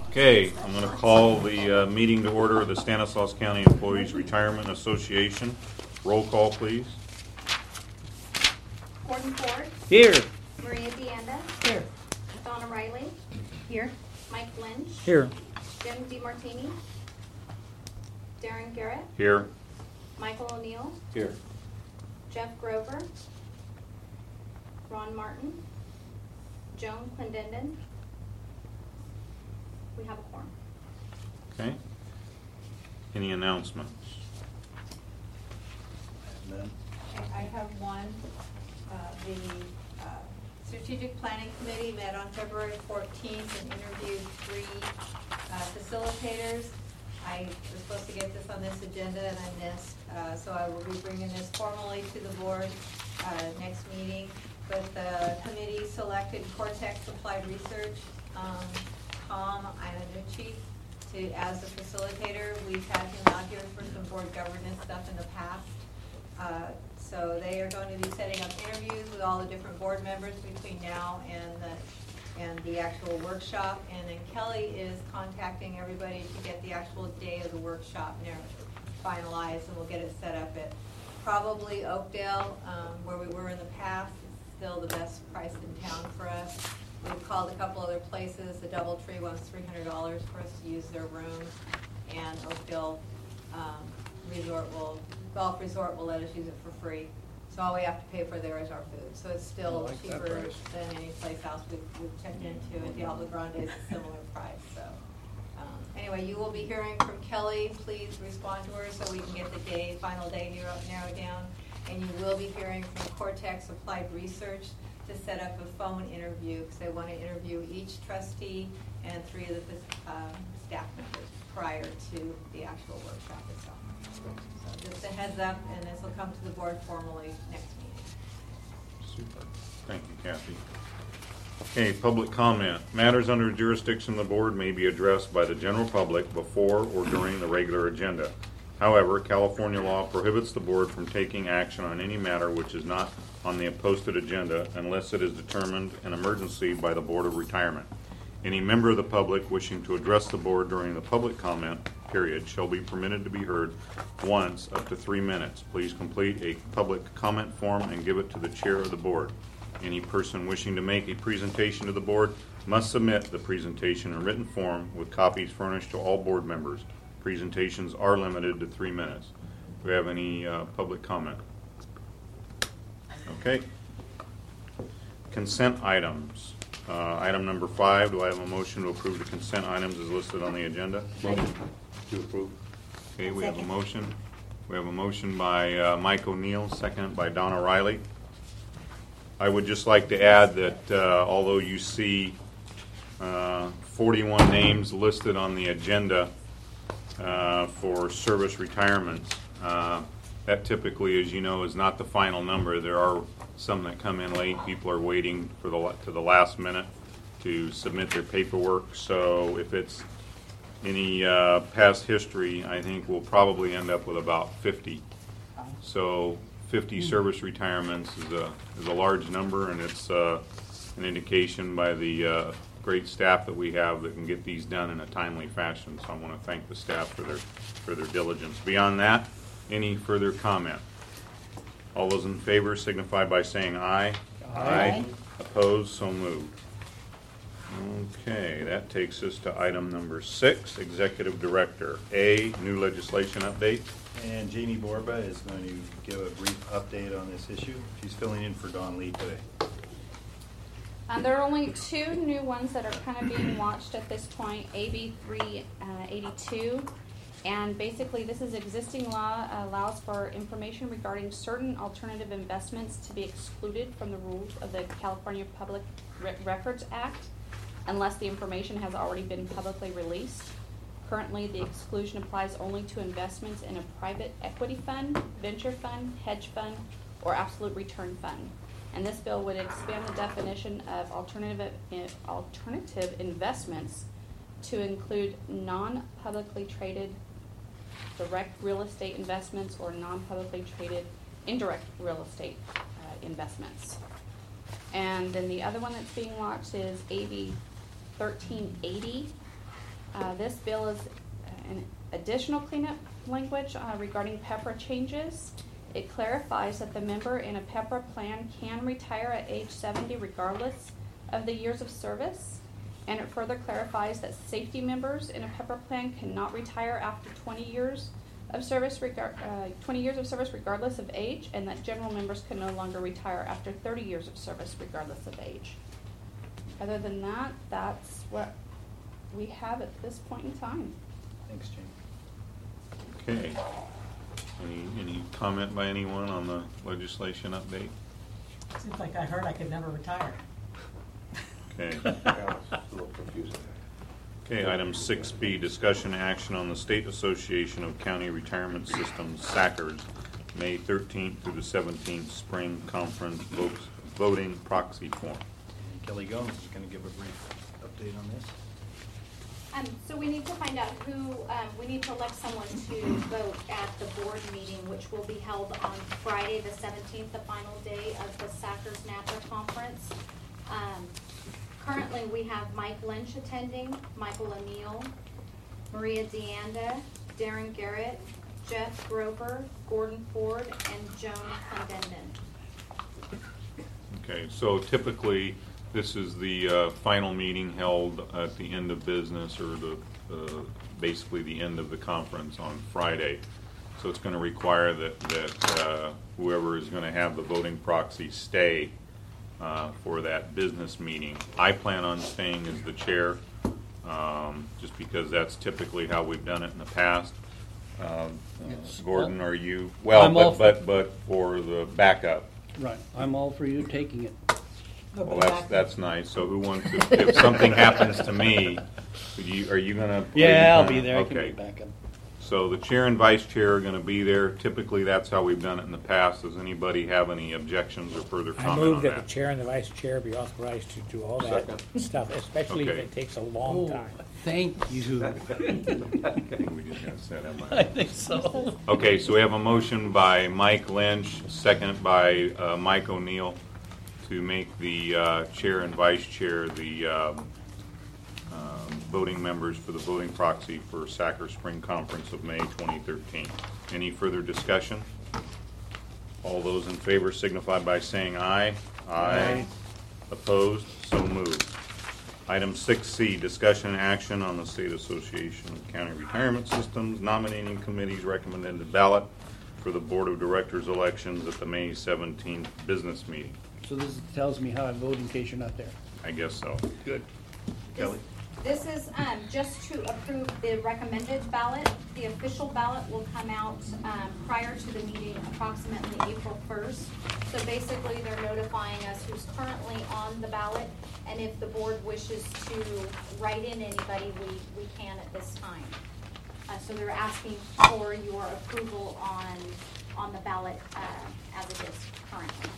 Okay, I'm going to call the meeting to order of the Stanislaus County Employees Retirement Association. Roll call, please. Gordon Ford. Here. Maria Deanda. Here. Donna Riley. Here. Mike Lynch. Here. Jim DeMartini. Darren Garrett. Here. Michael O'Neill. Here. Jeff Grover. Ron Martin. Joan Clendenden. We have a quorum. Okay. Any announcements? Okay, I have one. The Strategic Planning Committee met on February 14th and interviewed 3 facilitators. I was supposed to get this on this agenda and I missed, so I will be bringing this formally to the board next meeting. But the committee selected Cortex Applied Research, Tom Ianucci, as the facilitator. We've had him out here for some board governance stuff in the past. So they are going to be setting up interviews with all the different board members between now and the actual workshop. And then Kelly is contacting everybody to get the actual day of the workshop finalized, and we'll get it set up at probably Oakdale, where we were in the past. It's still the best price in town for us. We've called a couple other places. The DoubleTree wants $300 for us to use their rooms, and Oakdale Golf Resort will let us use it for free. So all we have to pay for there is our food. So it's still cheaper than any place else we've checked into. At Diablo Grande is a similar price. So anyway, you will be hearing from Kelly. Please respond to her so we can get the final day narrowed down. And you will be hearing from Cortex Applied Research to set up a phone interview, because they want to interview each trustee and 3 of the staff members prior to the actual workshop itself. So just a heads up, and this will come to the board formally next meeting. Super. Thank you, Kathy. Okay, public comment. Matters under jurisdiction of the board may be addressed by the general public before or during the regular agenda. However, California law prohibits the board from taking action on any matter which is not on the posted agenda unless it is determined an emergency by the Board of Retirement. Any member of the public wishing to address the board during the public comment period shall be permitted to be heard once up to 3 minutes. Please complete a public comment form and give it to the chair of the board. Any person wishing to make a presentation to the board must submit the presentation in written form with copies furnished to all board members. Presentations are limited to 3 minutes. Do we have any public comment? Okay. Consent items. Item number 5, do I have a motion to approve the consent items as listed on the agenda? Motion to approve. Okay, we have a motion. We have a motion by Mike O'Neill, seconded by Donna Riley. I would just like to add that although you see 41 names listed on the agenda for service retirements, that typically, as you know, is not the final number. There are some that come in late. People are waiting for to the last minute to submit their paperwork. So if it's any past history, I think we'll probably end up with about 50. So 50 service retirements is a large number, and it's an indication by the great staff that we have that can get these done in a timely fashion. So I want to thank the staff for their diligence. Beyond that, any further comment? All those in favor signify by saying aye. Aye. Opposed? So moved. Okay, that takes us to item number 6, Executive Director. A, new legislation update. And Jamie Borba is going to give a brief update on this issue. She's filling in for Don Lee today. There are only 2 new ones that are kind of being watched at this point, AB 382. And basically, this is existing law, allows for information regarding certain alternative investments to be excluded from the rules of the California Public Records Act unless the information has already been publicly released. Currently, the exclusion applies only to investments in a private equity fund, venture fund, hedge fund, or absolute return fund. And this bill would expand the definition of alternative investments to include non-publicly traded direct real estate investments or non-publicly traded indirect real estate investments. And then the other one that's being watched is AB 1380. This bill is an additional cleanup language regarding PEPRA changes. It clarifies that the member in a PEPRA plan can retire at age 70 regardless of the years of service. And it further clarifies that safety members in a PEPRA plan cannot retire after 20 years of service, regardless of age, and that general members can no longer retire after 30 years of service regardless of age. Other than that, that's what we have at this point in time. Thanks, Jane. Okay. Any comment by anyone on the legislation update? Seems like I heard I could never retire. Okay. Yeah, it's a little confusing. Okay, item 6B, discussion and action on the State Association of County Retirement Systems, SACRS, May 13th through the 17th Spring Conference Voting Proxy Form. Kelly Gomes is going to give a brief update on this. So we need to find out who, we need to elect someone to vote at the board meeting, which will be held on Friday the 17th, the final day of the SACRS NAPA conference. Currently, we have Mike Lynch attending, Michael O'Neill, Maria Deanda, Darren Garrett, Jeff Grover, Gordon Ford, and Joan Clendenden. Okay, so typically, this is the final meeting held at the end of business, or basically the end of the conference on Friday. So it's going to require that whoever is going to have the voting proxy stay for that business meeting. I plan on staying as the chair, just because that's typically how we've done it in the past. Gordon, are you? Well, I'm all but for the backup. Right, I'm all for you taking it. Well, that's nice. So who wants to, if something happens to me, are you gonna? Yeah, I'll be there. I can Okay. be back up. So the chair and vice chair are gonna be there. Typically, that's how we've done it in the past. Does anybody have any objections or further I comment move on that the that? chair and the vice chair be authorized to do all that Second. stuff, especially if Okay. it takes a long Oh, time. thank you. We just got set, am I? I think so. Okay, so we have a motion by Mike Lynch, second by Mike O'Neill, to make the chair and vice chair the voting members for the voting proxy for SACRS Spring Conference of May 2013. Any further discussion? All those in favor signify by saying aye. Aye. Opposed? So moved. Item 6C, discussion and action on the State Association of County Retirement Systems nominating committee's recommended ballot for the Board of Directors elections at the May 17th business meeting. So this tells me how I vote in case you're not there. I guess so. Good. Kelly? This is just to approve the recommended ballot. The official ballot will come out prior to the meeting, approximately April 1st. So basically, they're notifying us who's currently on the ballot, and if the board wishes to write in anybody, we can at this time. So they're asking for your approval on the ballot as it is currently.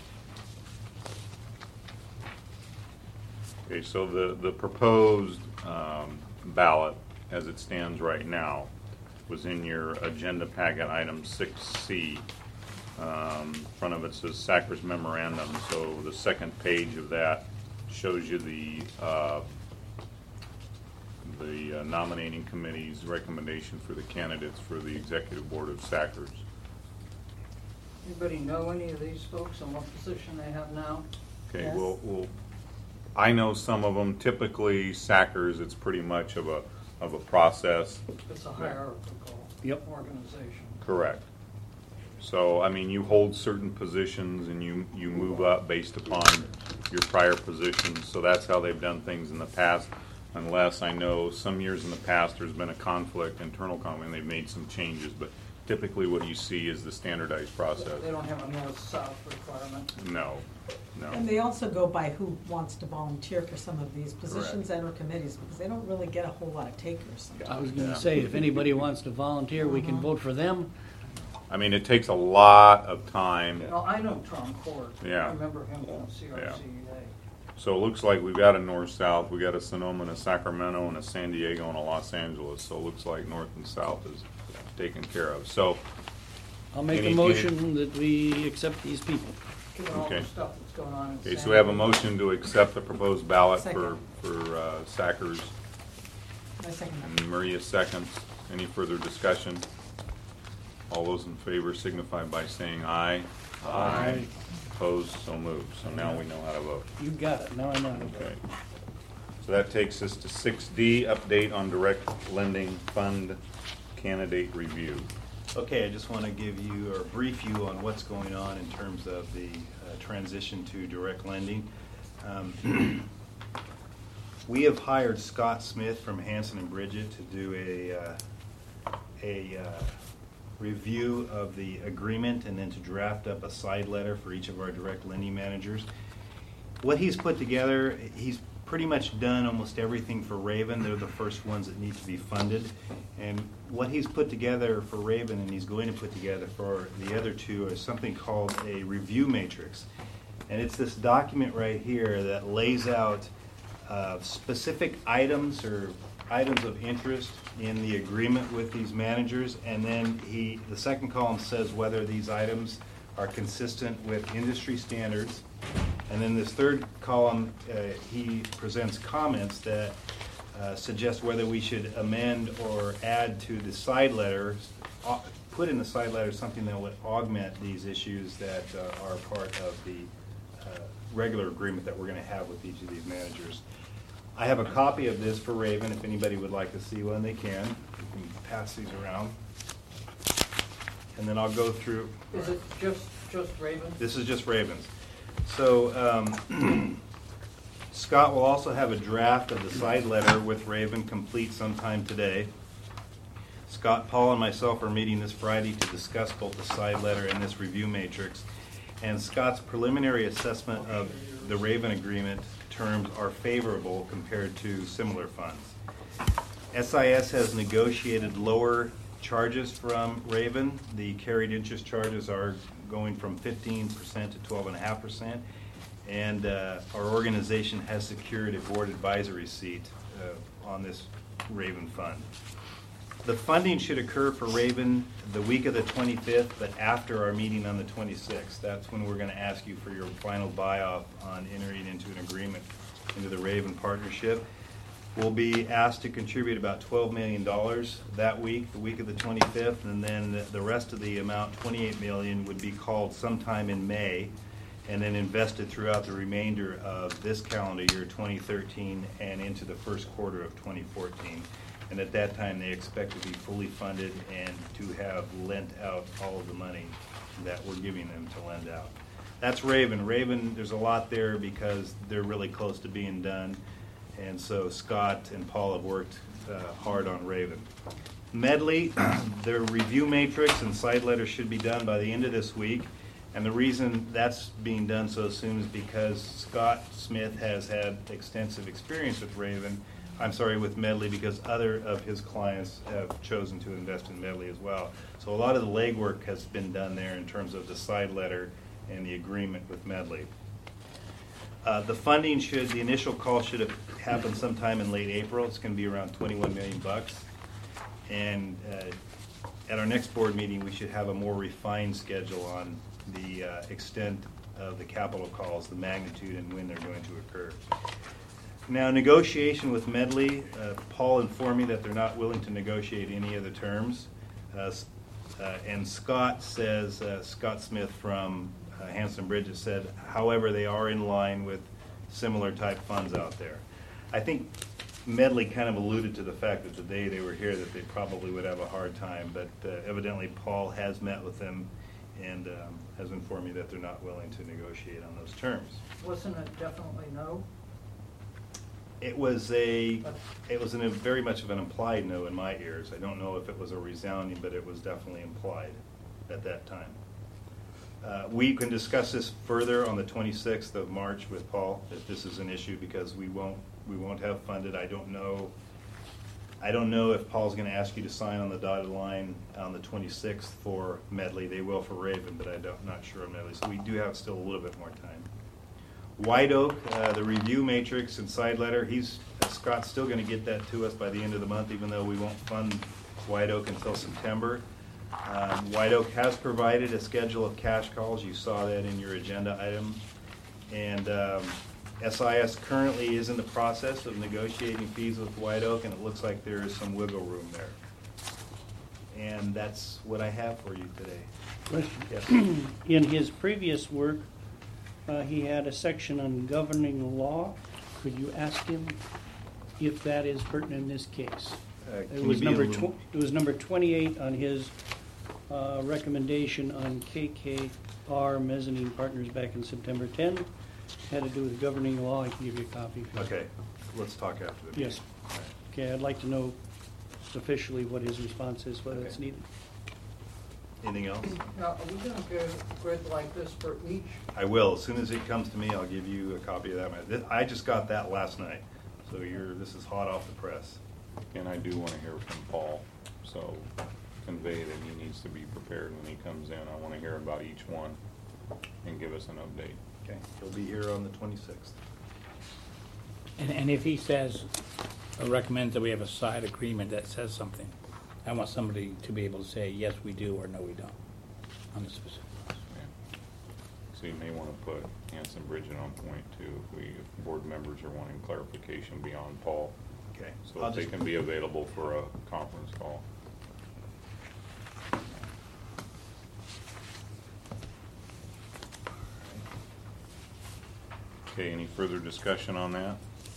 Okay, so the proposed ballot, as it stands right now, was in your agenda packet, item 6C. In front of it says SACRS memorandum, so the second page of that shows you the nominating committee's recommendation for the candidates for the executive board of SACRS. Anybody know any of these folks and what position they have now? Okay, Yes. well, I know some of them. Typically, SACRS, it's pretty much of a process. It's a hierarchical Yep. organization. Correct. So, I mean, you hold certain positions and you move up based upon your prior positions. So that's how they've done things in the past. Unless I know some years in the past there's been a conflict, internal conflict, and they've made some changes. But typically what you see is the standardized process. They don't have a north-south requirement. No, And no. they also go by who wants to volunteer for some of these positions and or committees, because they don't really get a whole lot of takers I sometimes. was going Yeah. to say, if anybody wants to volunteer, we can vote for them. I mean, it takes a lot of time. Well, I know Tom Ford. Yeah. I remember him from CRCEA. So it looks like we've got a north-south, we got a Sonoma and a Sacramento and a San Diego and a Los Angeles. So it looks like north and south is taken care of. So, I'll make Any- a motion that we accept these people. Given all Okay. the stuff that's going on in okay, San so we have a Diego. motion to accept the proposed ballot Second. for SACRS. I second And that. Maria seconds. Any further discussion? All those in favor signify by saying aye. Aye. Opposed, so moved. So now we know how to vote. You got it, now I know. Okay. So that takes us to 6D, update on direct lending fund candidate review. Okay, I just want to give you or brief you on what's going on in terms of the transition to direct lending. We have hired Scott Smith from Hanson and Bridget to do a review of the agreement and then to draft up a side letter for each of our direct lending managers. What he's put together, he's pretty much done almost everything for Raven. They're the first ones that need to be funded. And what he's put together for Raven and he's going to put together for the other two is something called a review matrix. And it's this document right here that lays out specific items or items of interest in the agreement with these managers. And then the second column says whether these items are consistent with industry standards. And then this third column, he presents comments that suggest whether we should amend or add to the side letter, put in the side letter something that would augment these issues that are part of the regular agreement that we're going to have with each of these managers. I have a copy of this for Raven. If anybody would like to see one, they can. You can pass these around. And then I'll go through. Is it just Raven? This is just Ravens. So Scott will also have a draft of the side letter with Raven complete sometime today. Scott, Paul, and myself are meeting this Friday to discuss both the side letter and this review matrix. And Scott's preliminary assessment of the Raven agreement terms are favorable compared to similar funds. SIS has negotiated lower charges from Raven. The carried interest charges are going from 15% to 12.5%, and our organization has secured a board advisory seat on this Raven fund. The funding should occur for Raven the week of the 25th, but after our meeting on the 26th. That's when we're going to ask you for your final buy-off on entering into an agreement into the Raven partnership. We'll be asked to contribute about $12 million that week, the week of the 25th, and then the rest of the amount, $28 million, would be called sometime in May, and then invested throughout the remainder of this calendar year, 2013, and into the first quarter of 2014. And at that time, they expect to be fully funded and to have lent out all of the money that we're giving them to lend out. That's Raven. Raven, there's a lot there because they're really close to being done. And so Scott and Paul have worked hard on Raven. Medley, their review matrix and side letter should be done by the end of this week. And the reason that's being done so soon is because Scott Smith has had extensive experience with with Medley, because other of his clients have chosen to invest in Medley as well. So a lot of the legwork has been done there in terms of the side letter and the agreement with Medley. The funding the initial call should have happened sometime in late April. It's going to be around $21 million. And at our next board meeting, we should have a more refined schedule on the extent of the capital calls, the magnitude, and when they're going to occur. Now, negotiation with Medley, Paul informed me that they're not willing to negotiate any of the terms. And Scott says, Scott Smith from Hanson Bridget said, however, they are in line with similar type funds out there. I think Medley kind of alluded to the fact that the day they were here that they probably would have a hard time, but evidently Paul has met with them and has informed me that they're not willing to negotiate on those terms. Wasn't it definitely no? It was very much of an implied no in my ears. I don't know if it was a resounding, but it was definitely implied at that time. We can discuss this further on the 26th of March with Paul, if this is an issue, because we won't have funded. I don't know if Paul's going to ask you to sign on the dotted line on the 26th for Medley. They will for Raven, but I'm not sure on Medley. So we do have still a little bit more time. White Oak, the review matrix and side letter, Scott's still going to get that to us by the end of the month, even though we won't fund White Oak until September. White Oak has provided a schedule of cash calls. You saw that in your agenda item. And SIS currently is in the process of negotiating fees with White Oak, and it looks like there is some wiggle room there. And that's what I have for you today. Question. Yes. In his previous work, he had a section on governing law. Could you ask him if that is pertinent in this case? It Can was you be a number little- it was number 28 on his recommendation on KKR Mezzanine Partners back in September 10. Had to do with governing law. I can give you a copy. if you- Okay, let's talk after the meeting. Yes. Okay, I'd like to know officially what his response is, whether it's Okay. needed. Anything else? Now, are we gonna go grid like this for each? I will. As soon as it comes to me, I'll give you a copy of that. I just got that last night, so this is hot off the press. And I do want to hear from Paul, so convey that he needs to be prepared when he comes in. I want to hear about each one and give us an update. Okay, he'll be here on the 26th. And if he says, or recommends that we have a side agreement that says something, I want somebody to be able to say, yes, we do, or no, we don't, on the specifics. Yeah. So you may want to put Hanson Bridget on point too, if board members are wanting clarification beyond Paul. Okay. So if they can be available for a conference call. Okay, any further discussion on that?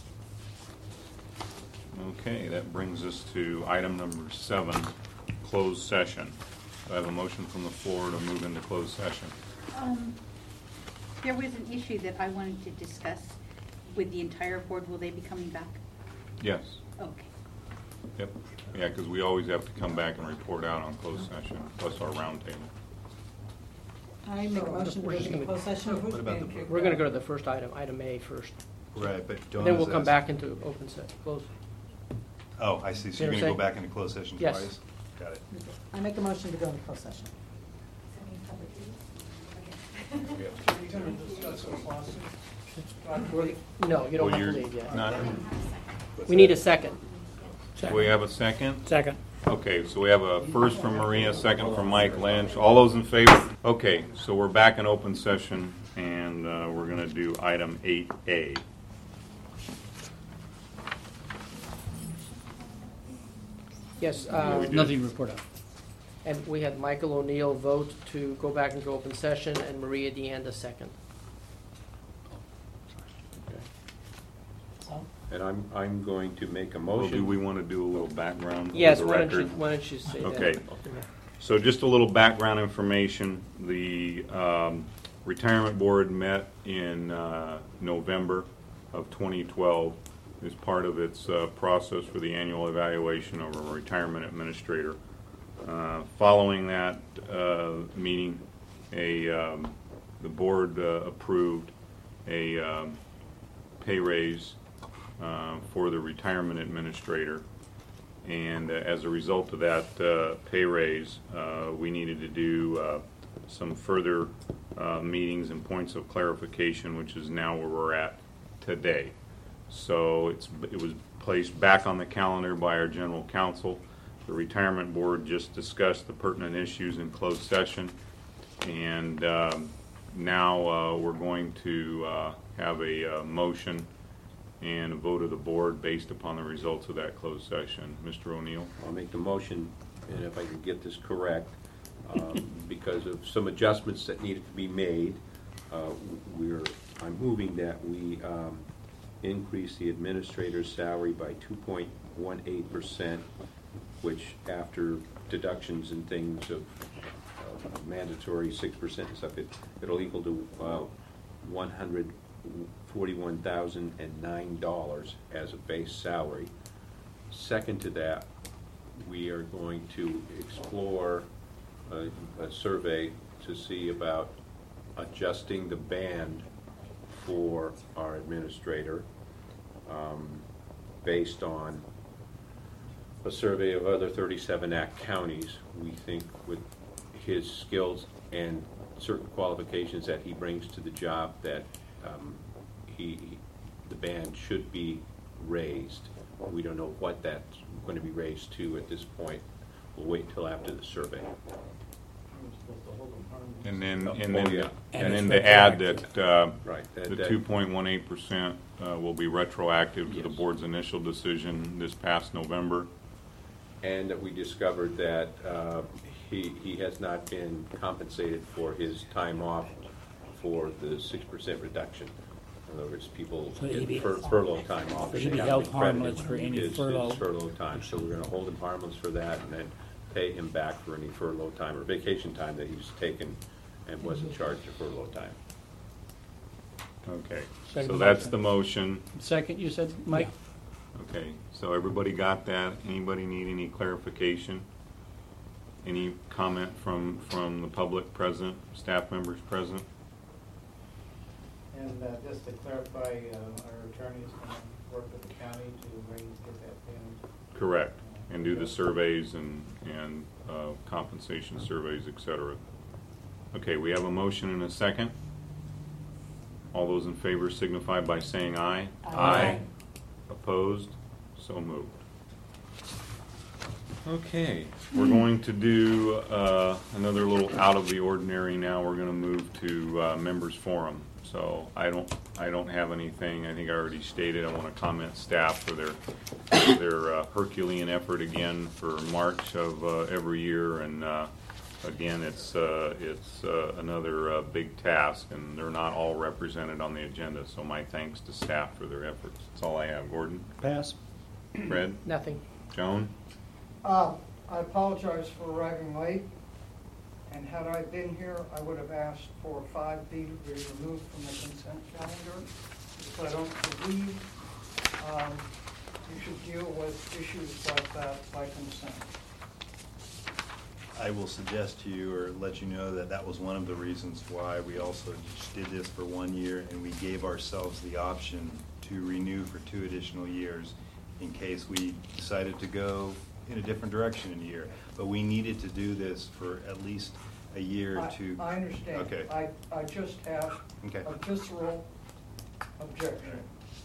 Okay, that brings us to item number 7, closed session. Do I have a motion from the floor to move into closed session? There was an issue that I wanted to discuss with the entire board. Will they be coming back? Yes. Okay. Yep. Yeah, because we always have to come back and report out on closed session, plus our roundtable. I make a motion to go into closed session. What about the Kicked We're going to out. go to the first item A first. Right, but And Donna's then we'll come asked- back into open set, close. Oh, I see. So You you're going to know what go I'm back into closed session Yes. twice? Got it. I make a motion to go into closed session. Are you gonna discuss this lawsuit? No, you don't Well, have to you're leave yet. not- We need a second. Do we have a second? Second. Okay, so we have a first from Maria, second from Mike Lynch. All those in favor? Okay, so we're back in open session, and we're going to do item 8A. Yes, Yeah, we did. nothing to report on. And we had Michael O'Neill vote to go back into open session, and Maria Deanda second. And I'm going to make a Well, motion. do we want to do a little background for Yes, the why don't you, record? why don't you say that? Okay. So just a little background information. The retirement board met in November of 2012 as part of its process for the annual evaluation of a retirement administrator. Following that meeting, the board approved a pay raise for the retirement administrator. And as a result of that pay raise, we needed to do some further meetings and points of clarification, which is now where we're at today. So it was placed back on the calendar by our general counsel. The retirement board just discussed the pertinent issues in closed session, and now we're going to have a motion and a vote of the board based upon the results of that closed session. Mr. O'Neill? I'll make the motion, and if I can get this correct, because of some adjustments that needed to be made, I'm moving that we increase the administrator's salary by 2.18%, which after deductions and things of mandatory 6% and stuff, it'll equal to $141,009 as a base salary. Second to that, we are going to explore a survey to see about adjusting the band for our administrator based on a survey of other 37 Act counties. We think with his skills and certain qualifications that he brings to the job that the band should be raised. We don't know what that's going to be raised to at this point. We'll wait until after the survey. And then, Oh, and then, yeah. and And then it's to add that, Right, the that- 2.18% will be retroactive to the Yes. board's initial decision this past November. And that we discovered that he has not been compensated for his time off for the 6% reduction. In other words, people So he'd be- get furlough time off. So he'd be They held haven't been credited harmless for any his furlough. furlough time. So we're gonna hold him harmless for that and then pay him back for any furlough time or vacation time that he's taken and wasn't charged of furlough time. Okay, Second so that's motion. the motion. Second, you said, Mike? Okay, so everybody got that? Anybody need any clarification? Any comment from the public present, staff members present? And just to clarify, our attorney's going to work with the county to get that payment. Correct, and do the surveys and compensation surveys, et cetera. Okay, we have a motion and a second. All those in favor signify by saying aye. Aye. Opposed? So moved. Okay, we're going to do another little out of the ordinary now. We're going to move to members forum. So I don't have anything. I think I already stated. I want to comment staff for their Herculean effort again for March of every year, and again it's another big task, and they're not all represented on the agenda. So my thanks to staff for their efforts. That's all I have. Gordon, Pass. Fred, Nothing. Joan. I apologize for arriving late, and had I been here, I would have asked for 5B to be removed from the consent calendar, because I don't believe you should deal with issues like that by consent. I will suggest to you or let you know that that was one of the reasons why we also just did this for 1 year, and we gave ourselves the option to renew for 2 additional years in case we decided to go in a different direction in a year. But we needed to do this for at least a year to. I understand. Okay. I just have Okay. a visceral objection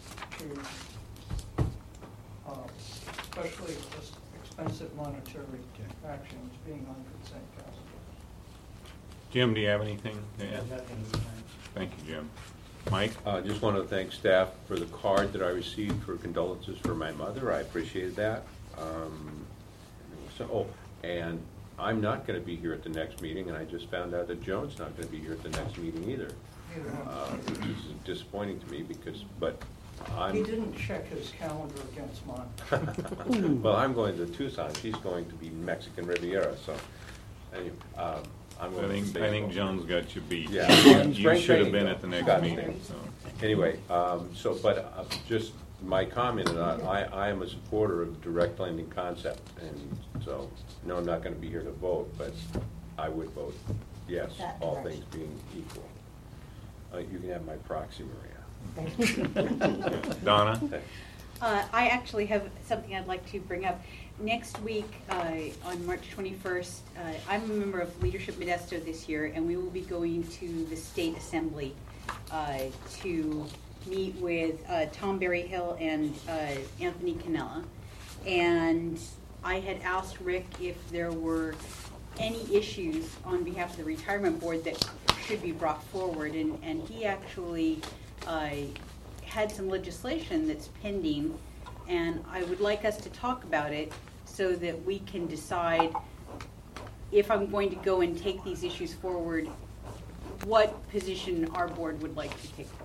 to, especially this expensive monetary actions being on consent calendar. Jim, do you have anything to add? Nothing. Thank you, Jim. Mike? Just want to thank staff for the card that I received for condolences for my mother. I appreciated that. And I'm not going to be here at the next meeting, and I just found out that Joan's not going to be here at the next meeting either, which is disappointing to me because, but I'm. He didn't check his calendar against mine. Well, I'm going to Tucson. She's going to be Mexican Riviera, so anyway, I'm I going to think Joan's got you beat. Yeah. You Spring should have training, been though. at the next Got meeting, it. so. Anyway, just my comment, and I am a supporter of the direct lending concept, and so, no, I'm not gonna be here to vote, but I would vote yes, That all direction. things being equal. You can have my proxy, Maria. Donna? I actually have something I'd like to bring up. Next week, on March 21st, I'm a member of Leadership Modesto this year, and we will be going to the State Assembly to meet with Tom Berryhill and Anthony Cannella. And I had asked Rick if there were any issues on behalf of the retirement board that should be brought forward, and he actually had some legislation that's pending, and I would like us to talk about it so that we can decide if I'm going to go and take these issues forward, what position our board would like to take forward.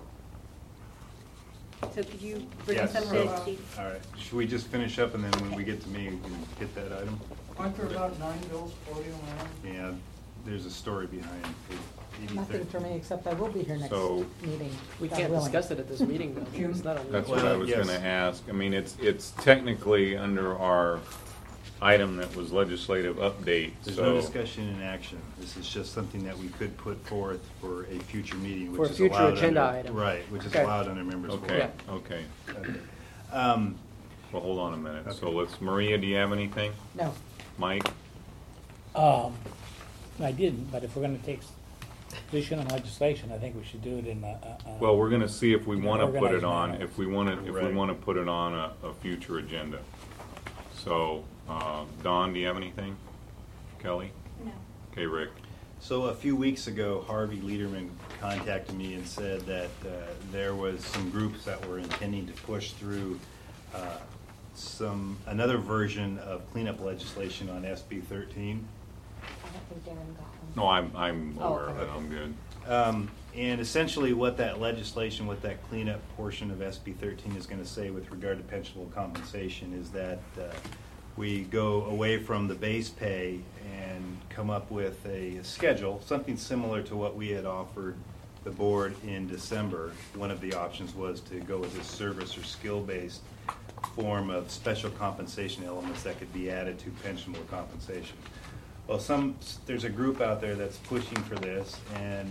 So could you bring us Yes, up to so- Steve? All right, should we just finish up and then when we get to me, we can get that item? Aren't there about 9 bills floating around? Yeah, there's a story behind it. Nothing for me, except I will be here next So- meeting. We God can't willing. discuss it at this meeting, though. It's not a. That's what I was Yes. gonna ask. I mean, it's technically under our item that was legislative update, There's no so. discussion in action. This is just something that we could put forth for a future meeting, For which a is future allowed agenda under. item. Right, which is Okay. allowed under members' forum. Okay, okay. Okay. Well, hold on a minute. So Okay. Maria, do you have anything? No. Mike? I didn't, but if we're gonna take position on legislation, I think we should do it in Well, we're gonna see if we wanna put Organized it on, manner. if we Right. wanna put it on a future agenda. So, Dawn, do you have anything? Kelly? No. Okay, Rick. So a few weeks ago, Harvey Lederman contacted me and said that there was some groups that were intending to push through another version of cleanup legislation on SB 13. I don't think Darren got one. No, I'm Oh, aware of it. okay. I'm good. And essentially what that legislation, what that cleanup portion of SB 13 is going to say with regard to pensionable compensation is that we go away from the base pay and come up with a schedule, something similar to what we had offered the board in December. One of the options was to go with a service or skill-based form of special compensation elements that could be added to pensionable compensation. Well, there's a group out there that's pushing for this, and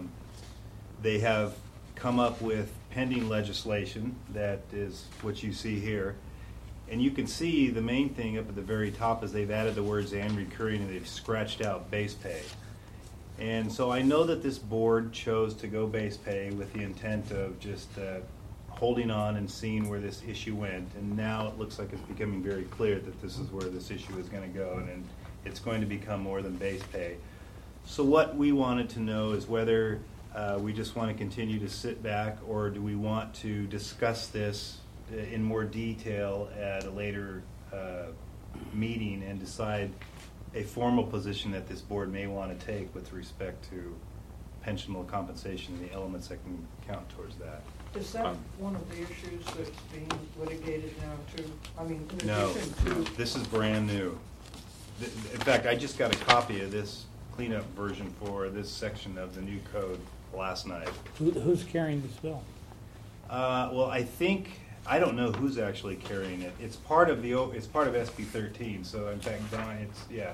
they have come up with pending legislation that is what you see here. And you can see the main thing up at the very top is they've added the words and recurring, and they've scratched out base pay. And so I know that this board chose to go base pay with the intent of just holding on and seeing where this issue went. And now it looks like it's becoming very clear that this is where this issue is going to go, and it's going to become more than base pay. So what we wanted to know is whether we just want to continue to sit back, or do we want to discuss this in more detail at a later meeting and decide a formal position that this board may want to take with respect to pensionable compensation and the elements that can count towards that. Is that one of the issues that's being litigated now too? I mean, in No, addition to... this is brand new. In fact, I just got a copy of this cleanup version for this section of the new code last night. Who's carrying this bill? Well, I don't know who's actually carrying it. It's part of SB 13. So in fact, Don, yeah.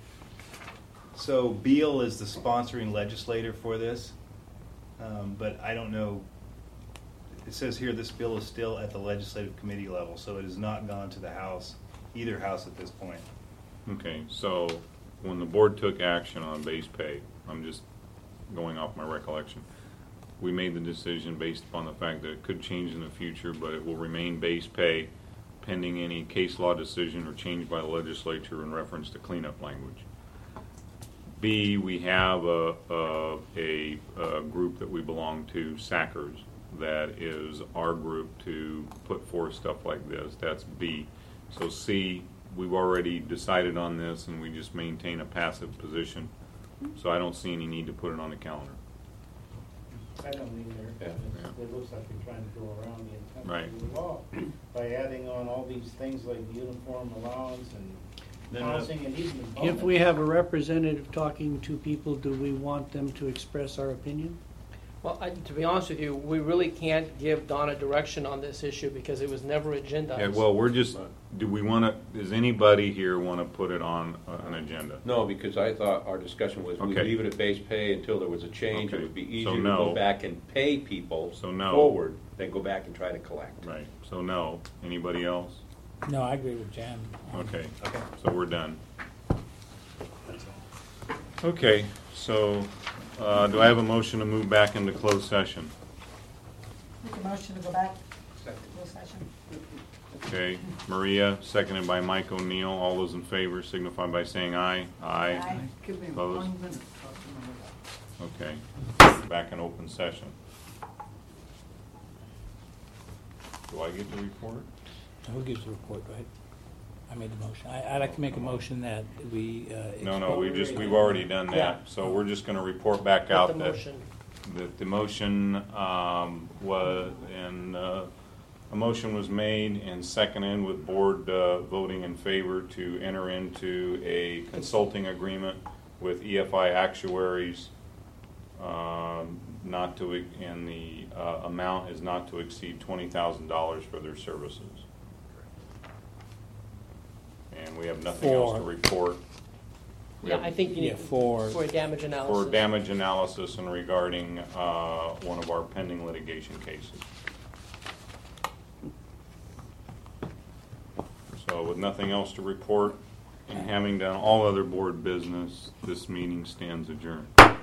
So Beal is the sponsoring legislator for this, but I don't know. It says here this bill is still at the legislative committee level, so it has not gone to the House, either house at this point. Okay, so when the board took action on base pay, I'm just going off my recollection, we made the decision based upon the fact that it could change in the future, but it will remain base pay pending any case law decision or change by the legislature in reference to cleanup language. B, we have a group that we belong to, SACRS, that is our group to put forth stuff like this. That's B. So C, we've already decided on this, and we just maintain a passive position. So I don't see any need to put it on the calendar. I don't either. Yeah. It looks like you're trying to go around the intent Right. of the law by adding on all these things like uniform allowance and housing and even the If we have a representative talking to people, do we want them to express our opinion? Well, to be honest with you, we really can't give Donna direction on this issue because it was never agendized. Yeah, well, do we want to, does anybody here want to put it on an agenda? No, because I thought our discussion was we'd Okay. leave it at base pay until there was a change. Okay. It would be So easier to no. go back and pay people So no. forward than go back and try to collect. Right, so no. Anybody else? No, I agree with Jan. Okay, so we're done. Okay, so do I have a motion to move back into closed session? Make a motion to go back to closed session. Okay, Maria, seconded by Mike O'Neill. All those in favor signify by saying aye. Aye. Give me Opposed? 1 minute. Talk to my Okay, back in open session. Do I get to report? Who gives the report, right? I made the motion. I'd like to make a motion that we. No, we've already done Yeah. that. So we're just going to report back With out the that motion. the motion was, and a motion was made and seconded with board voting in favor to enter into a consulting agreement with EFI Actuaries, not to, and the amount is not to exceed $20,000 for their services. And we have nothing else to report. We Yeah, have- I think you need for a damage analysis. for damage analysis and regarding one of our pending litigation cases. So with nothing else to report and having done all other board business, this meeting stands adjourned.